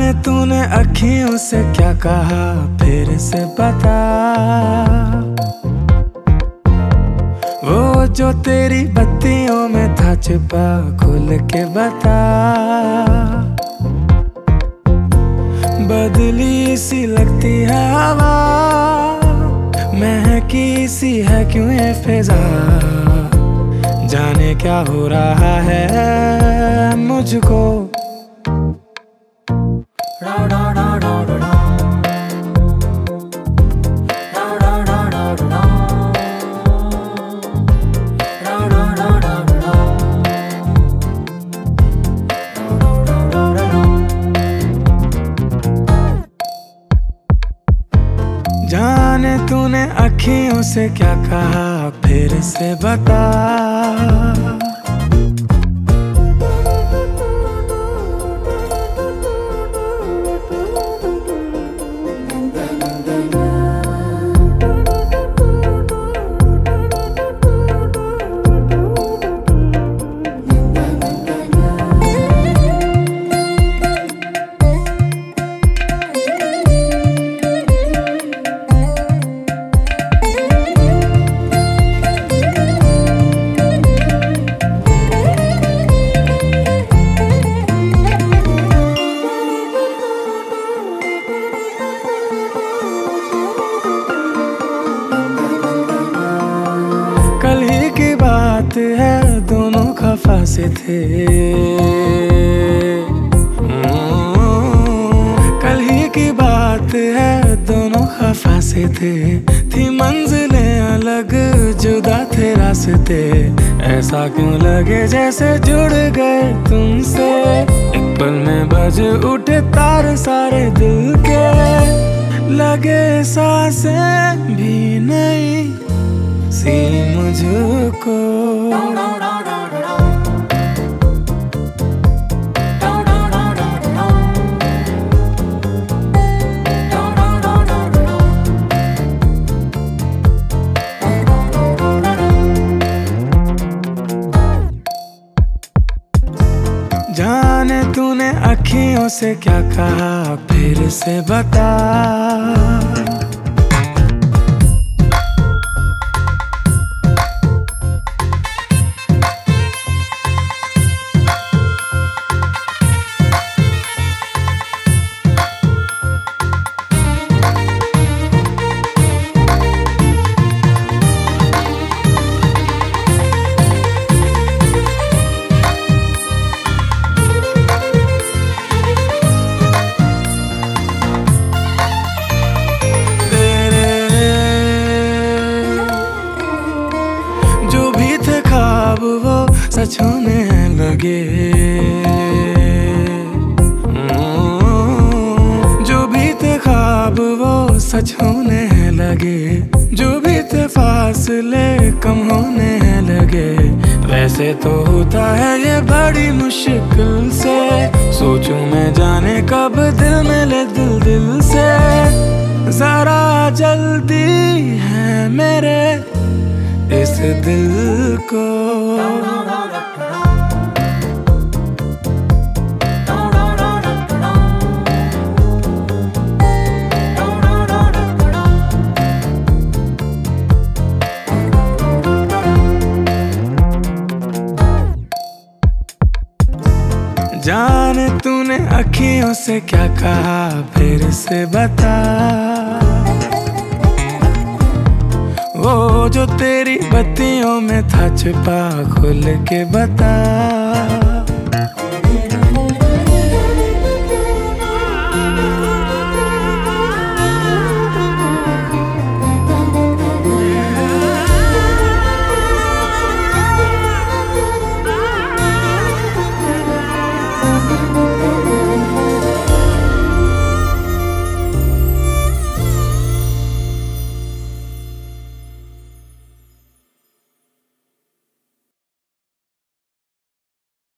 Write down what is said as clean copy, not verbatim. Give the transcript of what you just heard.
जाने तूने अखियों से क्या कहा, फिर से बता। वो जो तेरी बत्तियों में था छिपा, खुल के बता। बदली सी लगती है हवा, महकी सी है क्यों ये फिजा। जाने क्या हो रहा है मुझको। जाने तूने अखियों से क्या कहा, फिर से बता। कल ही की बात है, दोनों खफा से थे। कल ही की बात है, दोनों खफा से थे। थी मंजिलें अलग, जुदा थे रास्ते। ऐसा क्यों लगे जैसे जुड़ गए तुमसे। एक पल में बज उठे तार सारे दिल के। लगे सांसें भी नहीं सी मुझको। जाने तूने अखियों से क्या कहा, फिर से बता। वो सच होने लगे। जो भी थे ख्वाब वो सच होने लगे। जो भी थे फासले कम होने लगे। वैसे तो होता है ये बड़ी मुश्किल से। सोचूं मैं जाने कब दिल मिले दिल दिल से। जरा जल्दी है मेरे इस दिल को। जाने तूने अखियों से क्या कहा, फिर से बता। वो जो तेरी बत्तियों में था छिपा, खुल के बता।